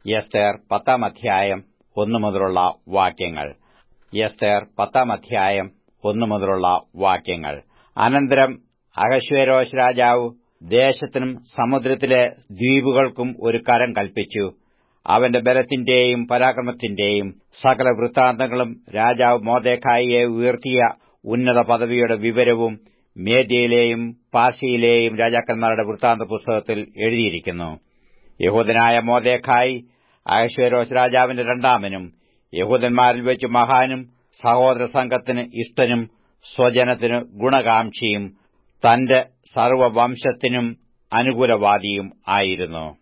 എസ്തേർ 10 അധ്യായം 1 മുതലുള്ള വാക്യങ്ങൾ. എസ്തേർ 10 അധ്യായം 1 മുതലുള്ള വാക്യങ്ങൾ. അനന്തരം അഹശ്വേരോശ് രാജാവ് ദേശത്തിനും സമുദ്രത്തിലെ ദ്വീപുകൾക്കും ഒരു കരം കൽപ്പിച്ചു. അവന്റെ ബലത്തിന്റെയും പരാക്രമത്തിന്റെയും സകല വൃത്താന്തങ്ങളും രാജാവ് മൊർദെഖായിയെ ഉയർത്തിയ ഉന്നത പദവിയുടെ വിവരവും മേദ്യയിലെയും പാർസ്യയിലെയും രാജാക്കന്മാരുടെ വൃത്താന്ത പുസ്തകത്തിൽ എഴുതിയിരിക്കുന്നു. യഹൂദനായ മൊർദെഖായി അഹശ്വേരോശ് രാജാവിന്റെ രണ്ടാമനും, യഹൂദന്മാരിൽ വെച്ച് മഹാനും, സഹോദര സംഘത്തിന് ഇഷ്ടനും, സ്വജനത്തിന് ഗുണകാംക്ഷിയും, തന്റെ സർവ്വവംശത്തിനും അനുകൂലവാദിയും ആയിരുന്നു.